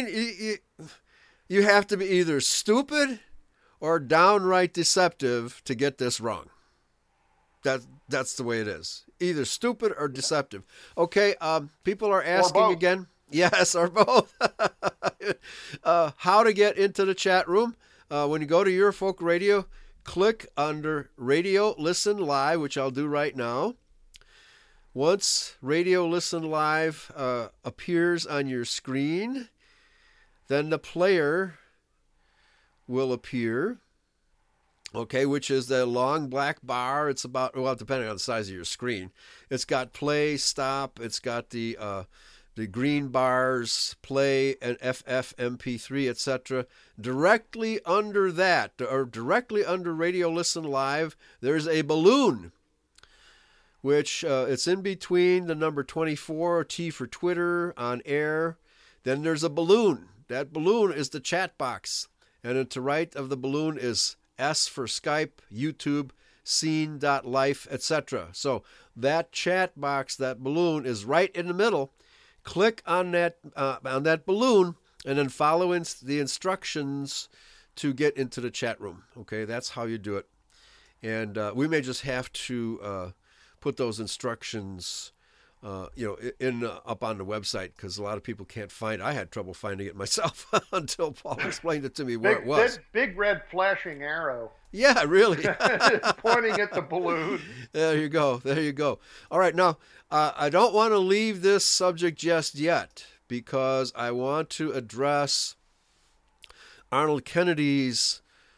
Speaker 1: you have to be either stupid or downright deceptive to get this wrong. That's the way it is. Either stupid or deceptive. Okay, people are asking again. Yes, or both. How to get into the chat room. When you go to Eurofolk Radio, click under Radio Listen Live, which I'll do right now. Once Radio Listen Live appears on your screen, then the player will appear, okay, which is the long black bar. It's about, well, depending on the size of your screen. It's got play, stop. It's got the green bars, play, and FF, MP3, etc. Directly under that, or directly under Radio Listen Live, there's a balloon, which it's in between the number 24, T for Twitter, on air. Then there's a balloon. That balloon is the chat box. And to right of the balloon is S for Skype, YouTube, scene.life, etc. So that chat box, that balloon, is right in the middle. Click on that balloon and then follow the instructions to get into the chat room. Okay, that's how you do it. And we may just have to put those instructions, up on the website, because a lot of people can't find it. I had trouble finding it myself until Paul explained it to me where it was.
Speaker 2: Big red flashing arrow.
Speaker 1: Yeah, really.
Speaker 2: Pointing at the balloon.
Speaker 1: There you go. All right, now, I don't want to leave this subject just yet, because I want to address Arnold Kennedy's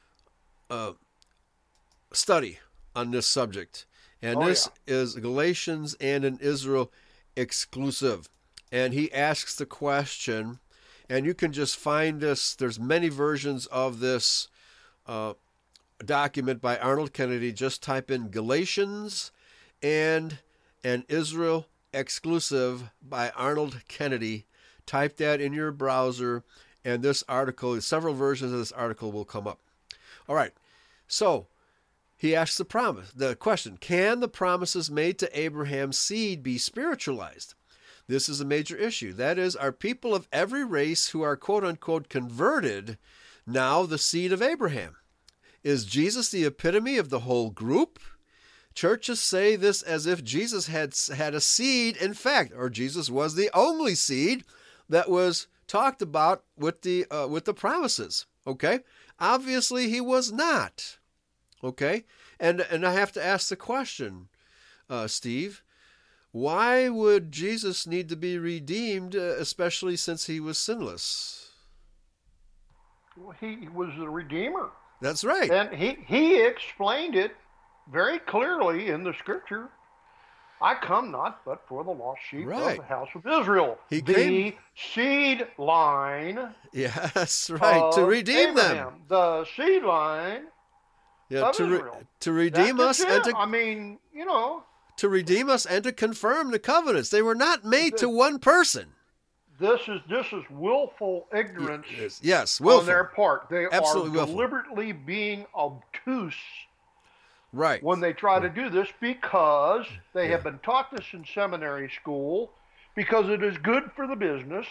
Speaker 1: study on this subject. And this is Galatians and an Israel exclusive. And he asks the question, and you can just find this. There's many versions of this document by Arnold Kennedy. Just type in Galatians and an Israel exclusive by Arnold Kennedy. Type that in your browser, and this article, several versions of this article will come up. All right, so he asks the question, can the promises made to Abraham's seed be spiritualized? This is a major issue. That is, are people of every race who are quote-unquote converted now the seed of Abraham? Is Jesus the epitome of the whole group? Churches say this as if Jesus had a seed, in fact, or Jesus was the only seed that was talked about with the promises. Okay? Obviously, he was not. Okay? And I have to ask the question, Steve, why would Jesus need to be redeemed, especially since he was sinless?
Speaker 2: Well, he was the Redeemer.
Speaker 1: That's right.
Speaker 2: And he explained it very clearly in the Scripture I come not but for the lost sheep of
Speaker 1: Right.
Speaker 2: the house of Israel.
Speaker 1: He
Speaker 2: The
Speaker 1: came.
Speaker 2: seed line
Speaker 1: Yes, right. To
Speaker 2: of
Speaker 1: redeem them.
Speaker 2: Abraham. The seed line
Speaker 1: Yeah,
Speaker 2: of Israel.
Speaker 1: to redeem
Speaker 2: That's
Speaker 1: us and
Speaker 2: it.
Speaker 1: to
Speaker 2: I mean, you know,
Speaker 1: to redeem us and to confirm the covenants. They were not made to one person.
Speaker 2: this is willful ignorance
Speaker 1: Yes,
Speaker 2: on
Speaker 1: willful.
Speaker 2: their part. They
Speaker 1: Absolutely
Speaker 2: are
Speaker 1: willful.
Speaker 2: deliberately being obtuse
Speaker 1: Right.
Speaker 2: when they try to do this because they have been taught this in seminary school because it is good for the business.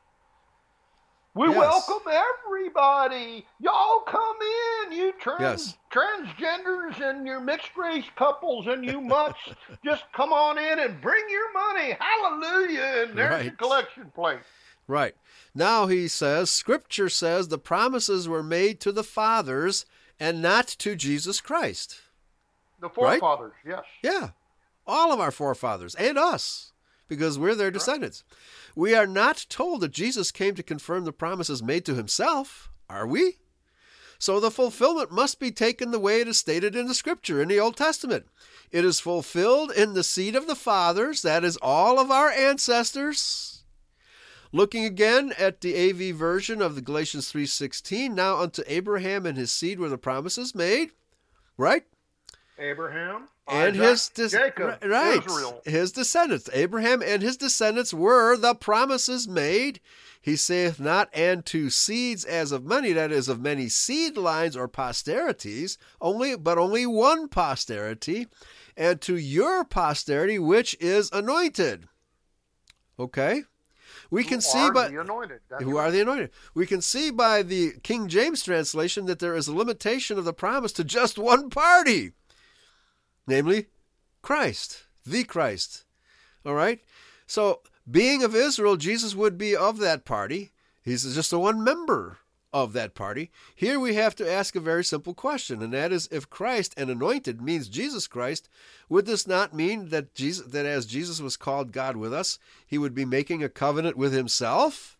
Speaker 2: We
Speaker 1: Yes.
Speaker 2: welcome everybody. Y'all come in, you
Speaker 1: Yes.
Speaker 2: transgenders and your mixed race couples and you mutts. Just come on in and bring your money. Hallelujah. And there's your
Speaker 1: Right.
Speaker 2: collection plate.
Speaker 1: Right. Now he says, Scripture says the promises were made to the fathers and not to Jesus Christ.
Speaker 2: The forefathers, yes.
Speaker 1: Yeah. All of our forefathers and us, because we're their descendants. We are not told that Jesus came to confirm the promises made to himself, are we? So the fulfillment must be taken the way it is stated in the Scripture in the Old Testament. It is fulfilled in the seed of the fathers, that is all of our ancestors. Looking again at the AV version of the Galatians 3:16, now unto Abraham and his seed were the promises made, right?
Speaker 2: Abraham,
Speaker 1: And
Speaker 2: Isaac, Jacob,
Speaker 1: right,
Speaker 2: Israel.
Speaker 1: his descendants. Abraham and his descendants were the promises made. He saith not, and to seeds as of many, that is, of many seed lines or posterities, but only one posterity, and to your posterity which is anointed. Okay? We can see by
Speaker 2: the anointed.
Speaker 1: who are the anointed. We can see by the King James translation that there is a limitation of the promise to just one party, namely Christ, the Christ. All right? So, being of Israel, Jesus would be of that party. He's just a one member of that party. Here we have to ask a very simple question, and that is, if Christ and anointed means Jesus Christ, would this not mean that as Jesus was called God with us, he would be making a covenant with himself?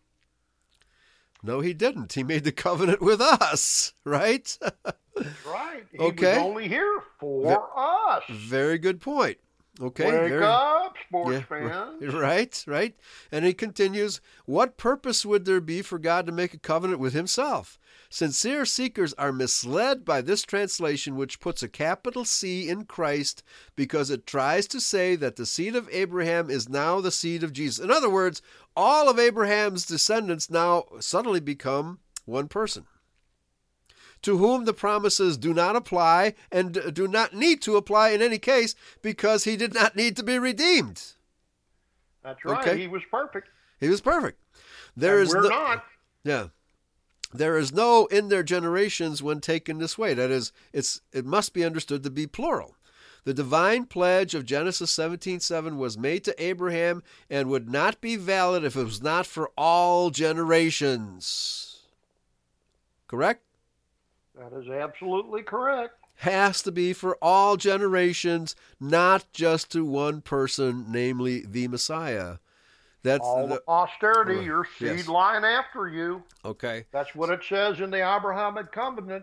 Speaker 1: No, he didn't. He made the covenant with us, right?
Speaker 2: That's right. He
Speaker 1: Okay.
Speaker 2: was only here for us.
Speaker 1: Very good point. Okay.
Speaker 2: Wake up, sports fans.
Speaker 1: Right. And he continues, what purpose would there be for God to make a covenant with himself? Sincere seekers are misled by this translation, which puts a capital C in Christ because it tries to say that the seed of Abraham is now the seed of Jesus. In other words, all of Abraham's descendants now suddenly become one person, to whom the promises do not apply and do not need to apply in any case because he did not need to be redeemed.
Speaker 2: That's right.
Speaker 1: Okay.
Speaker 2: He was perfect.
Speaker 1: He was perfect.
Speaker 2: We're not.
Speaker 1: Yeah. There is no in their generations when taken this way. That is, it must be understood to be plural. The divine pledge of Genesis 17:7 was made to Abraham and would not be valid if it was not for all generations. Correct?
Speaker 2: That is absolutely correct.
Speaker 1: Has to be for all generations, not just to one person, namely the Messiah. That's
Speaker 2: all the posterity, your seed
Speaker 1: yes.
Speaker 2: line after you.
Speaker 1: Okay.
Speaker 2: That's what it says in the Abrahamic covenant.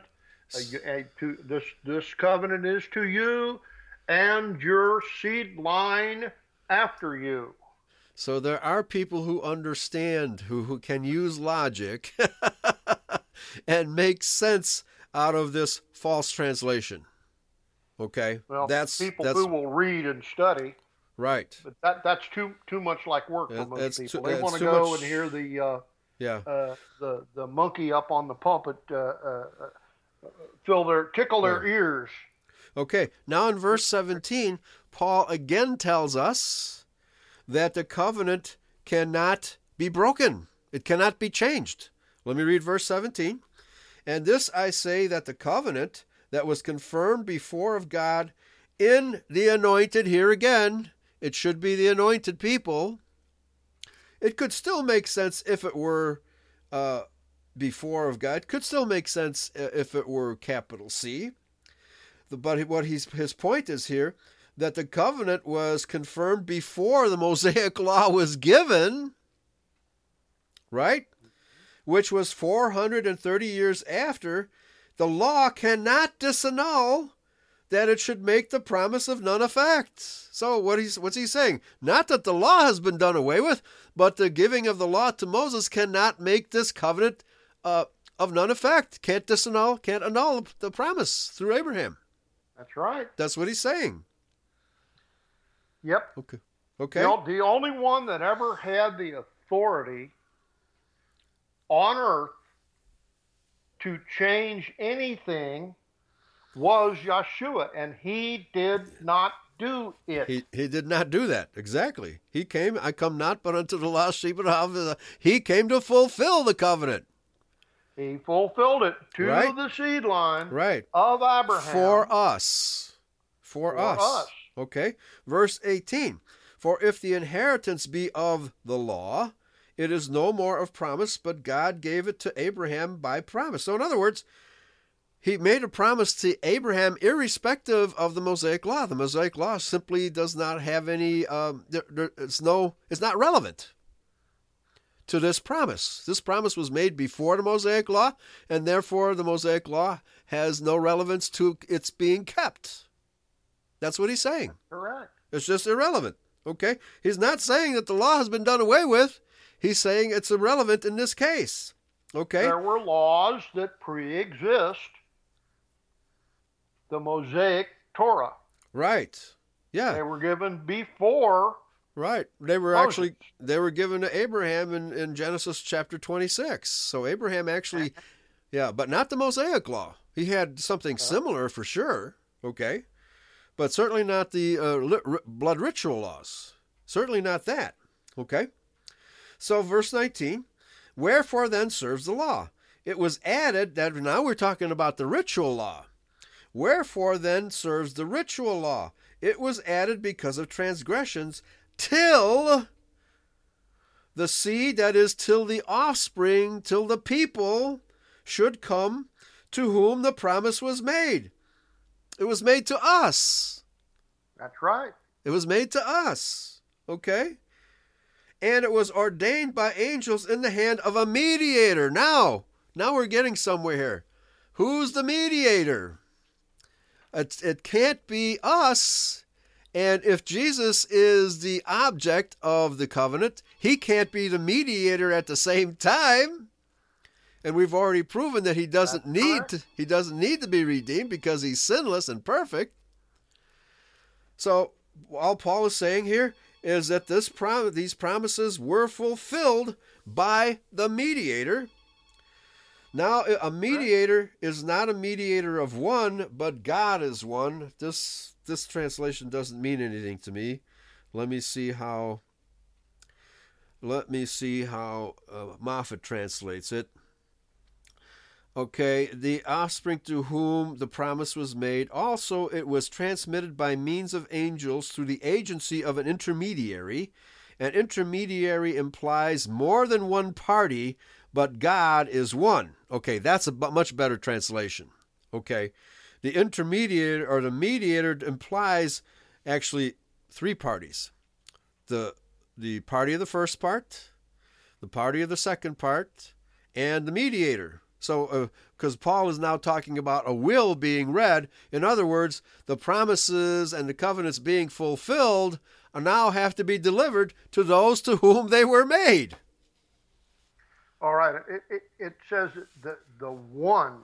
Speaker 2: This covenant is to you and your seed line after you.
Speaker 1: So there are people who understand, who can use logic and make sense out of this false translation. Okay?
Speaker 2: Well, that's who will read and study.
Speaker 1: Right.
Speaker 2: But that's too much like work for most people. They want to go and hear the monkey up on the pulpit tickle their ears.
Speaker 1: Okay. Now in verse 17, Paul again tells us that the covenant cannot be broken. It cannot be changed. Let me read verse 17. And this I say, that the covenant that was confirmed before of God in the anointed, here again, it should be the anointed people. It could still make sense if it were before of God. It could still make sense if it were capital C. But what his point is here, that the covenant was confirmed before the Mosaic law was given, right? Which was 430 years after. The law cannot disannul that it should make the promise of none effect. So what's he saying? Not that the law has been done away with, but the giving of the law to Moses cannot make this covenant of none effect. Can't annul the promise through Abraham.
Speaker 2: That's right.
Speaker 1: That's what he's saying.
Speaker 2: Yep.
Speaker 1: Okay.
Speaker 2: The only one that ever had the authority on earth to change anything was Yeshua, and he did not do it.
Speaker 1: He did not do that. Exactly. He came, I come not but unto the lost sheep of the house of Israel. He came to fulfill the covenant.
Speaker 2: He fulfilled it to the seed line of Abraham.
Speaker 1: For us. For us. Okay. Verse 18. For if the inheritance be of the law, it is no more of promise, but God gave it to Abraham by promise. So in other words, he made a promise to Abraham irrespective of the Mosaic law. The Mosaic law simply does not have any, it's not relevant to this promise. This promise was made before the Mosaic law, and therefore the Mosaic law has no relevance to its being kept. That's what he's saying.
Speaker 2: Correct.
Speaker 1: It's just irrelevant. Okay? He's not saying that the law has been done away with. He's saying it's irrelevant in this case. Okay?
Speaker 2: There were laws that pre-exist the Mosaic Torah.
Speaker 1: Right. Yeah.
Speaker 2: They were given before.
Speaker 1: Right. They were
Speaker 2: Moses.
Speaker 1: they were given to Abraham in Genesis chapter 26. So Abraham actually, but not the Mosaic law. He had something similar for sure. Okay? But certainly not the blood ritual laws. Certainly not that. Okay? So verse 19, wherefore then serves the law? It was added that now we're talking about the ritual law. Wherefore then serves the ritual law? It was added because of transgressions till the seed, that is, till the offspring, till the people should come to whom the promise was made. It was made to us.
Speaker 2: That's right.
Speaker 1: It was made to us. Okay? And it was ordained by angels in the hand of a mediator. Now we're getting somewhere here. Who's the mediator? It can't be us. And if Jesus is the object of the covenant, he can't be the mediator at the same time. And we've already proven that he doesn't need to be redeemed because he's sinless and perfect. So all Paul is saying here is that these promises were fulfilled by the mediator. Now, a mediator is not a mediator of one, but God is one. This translation doesn't mean anything to me. Let me see how Moffat translates it. Okay, the offspring to whom the promise was made. Also, it was transmitted by means of angels through the agency of an intermediary. An intermediary implies more than one party, but God is one. Okay, that's a much better translation. Okay, the intermediary or the mediator implies actually three parties. The party of the first part, the party of the second part, and the mediator. So, because Paul is now talking about a will being read, in other words, the promises and the covenants being fulfilled now have to be delivered to those to whom they were made.
Speaker 2: All right. It says that the one,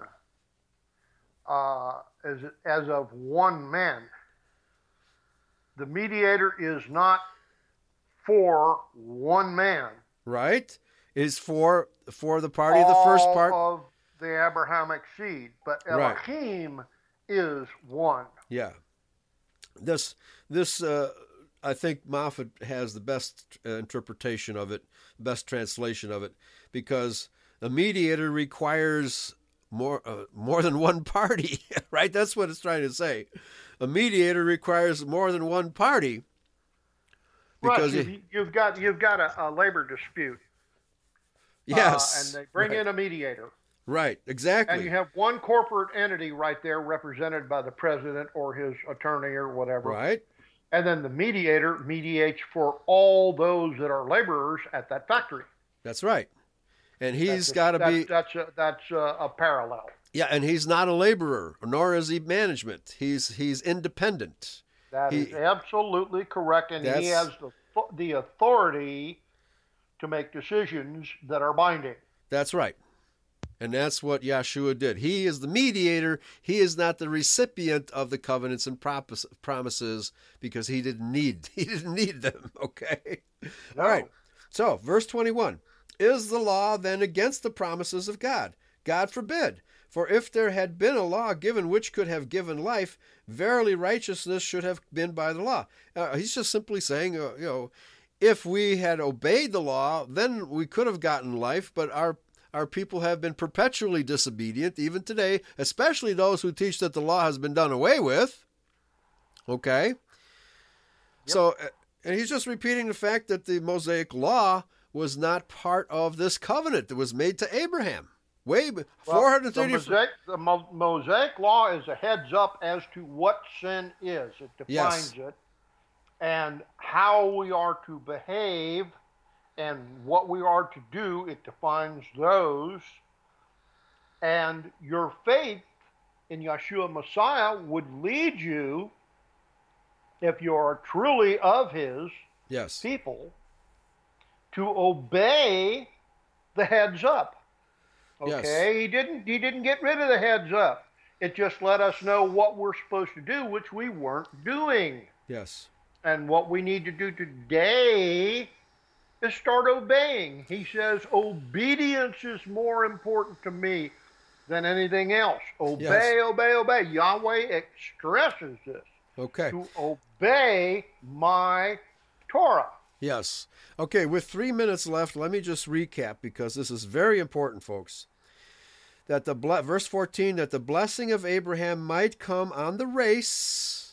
Speaker 2: as of one man. The mediator is not for one man.
Speaker 1: Right. It is for the party of the first part.
Speaker 2: All of the Abrahamic seed. But Elohim is one.
Speaker 1: Yeah. This I think Moffat has the best interpretation of it, best translation of it, because a mediator requires more than one party, right? That's what it's trying to say. A mediator requires more than one party. Because
Speaker 2: right, you've got a labor dispute.
Speaker 1: Yes.
Speaker 2: And they bring in a mediator.
Speaker 1: Right, exactly.
Speaker 2: And you have one corporate entity right there represented by the president or his attorney or whatever.
Speaker 1: Right.
Speaker 2: And then the mediator mediates for all those that are laborers at that factory.
Speaker 1: That's right. And he's got to be...
Speaker 2: That's a parallel.
Speaker 1: Yeah, and he's not a laborer, nor is he management. He's independent.
Speaker 2: That is absolutely correct, and he has the authority to make decisions that are binding.
Speaker 1: That's right. And that's what Yeshua did. He is the mediator. He is not the recipient of the covenants and promises, because he didn't need them. Okay.
Speaker 2: No.
Speaker 1: All right. So, verse 21. Is the law then against the promises of God? God forbid. For if there had been a law given which could have given life, verily righteousness should have been by the law. He's just simply saying, if we had obeyed the law, then we could have gotten life, but our people have been perpetually disobedient, even today, especially those who teach that the law has been done away with. Okay? Yep. So, and he's just repeating the fact that the Mosaic law was not part of this covenant that was made to Abraham. 430.
Speaker 2: The Mosaic law is a heads up as to what sin is. It defines it, and how we are to behave and what we are to do. It defines those. And your faith in Yeshua Messiah would lead you, if you are truly of his people, to obey the heads up. Okay, yes. He didn't get rid of the heads up. It just let us know what we're supposed to do, which we weren't doing.
Speaker 1: Yes.
Speaker 2: And what we need to do today is start obeying. He says obedience is more important to me than anything else. Obey, obey, obey. Yahweh stresses this.
Speaker 1: Okay.
Speaker 2: To obey my Torah.
Speaker 1: Yes. Okay, with 3 minutes left, let me just recap, because this is very important, folks. That verse 14, that the blessing of Abraham might come on the race,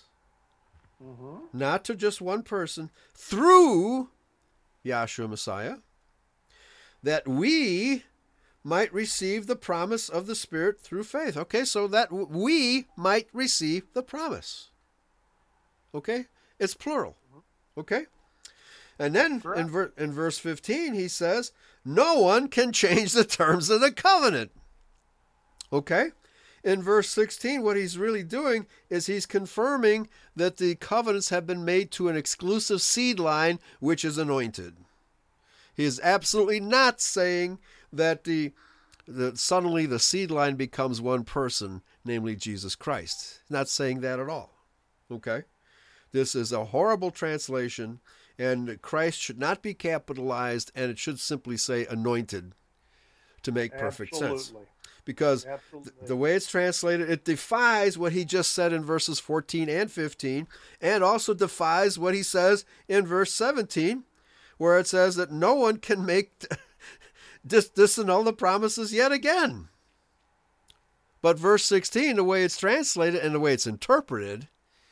Speaker 1: not to just one person, through Yahshua Messiah, that we might receive the promise of the Spirit through faith. Okay, so that we might receive the promise. Okay, it's plural. Okay. And then in verse 15, he says, no one can change the terms of the covenant. Okay? In verse 16, what he's really doing is he's confirming that the covenants have been made to an exclusive seed line, which is anointed. He is absolutely not saying that suddenly the seed line becomes one person, namely Jesus Christ. He's not saying that at all. Okay? This is a horrible translation. And Christ should not be capitalized, and it should simply say anointed to make perfect sense. Because the way it's translated, it defies what he just said in verses 14 and 15, and also defies what he says in verse 17, where it says that no one can make disannul the promises yet again. But verse 16, the way it's translated and the way it's interpreted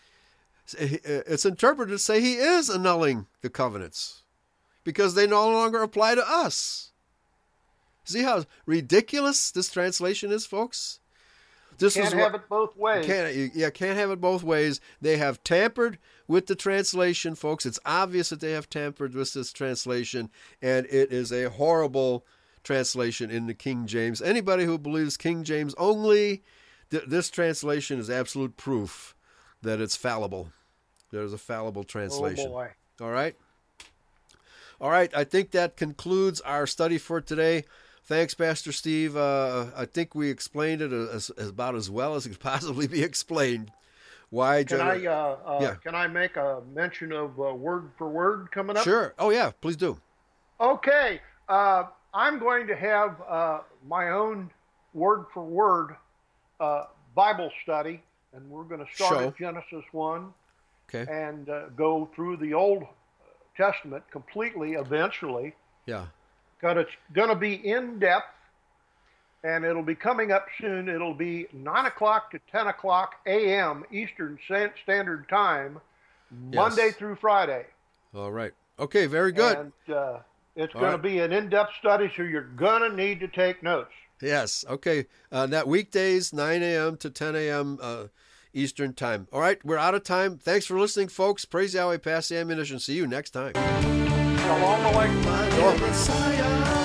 Speaker 1: to say he is annulling the covenants because they no longer apply to us. See how ridiculous this translation is, folks?
Speaker 2: Can't have it both ways.
Speaker 1: Can't have it both ways. They have tampered with the translation, folks. It's obvious that they have tampered with this translation, and it is a horrible translation in the King James. Anybody who believes King James only, this translation is absolute proof that it's fallible. There's a fallible translation.
Speaker 2: Oh boy.
Speaker 1: All right. I think that concludes our study for today. Thanks, Pastor Steve. I think we explained it about as well as it could possibly be explained.
Speaker 2: Can I make a mention of word for word coming up?
Speaker 1: Sure. Oh yeah, please do.
Speaker 2: Okay. I'm going to have my own word for word Bible study. And we're going to start at Genesis 1 and go through the Old Testament completely eventually.
Speaker 1: Yeah.
Speaker 2: But it's going to be in-depth, and it'll be coming up soon. It'll be 9 o'clock to 10 o'clock a.m. Eastern Standard Time, Monday through Friday.
Speaker 1: All right. Okay, very good.
Speaker 2: And it's going to be an in-depth study, so you're going to need to take notes.
Speaker 1: Yes. Okay. That weekdays, 9 a.m. to 10 a.m. Eastern Time. All right. We're out of time. Thanks for listening, folks. Praise Yahweh. Pass the ammunition. See you next time.
Speaker 2: Shalom Aleichem.
Speaker 1: Messiah.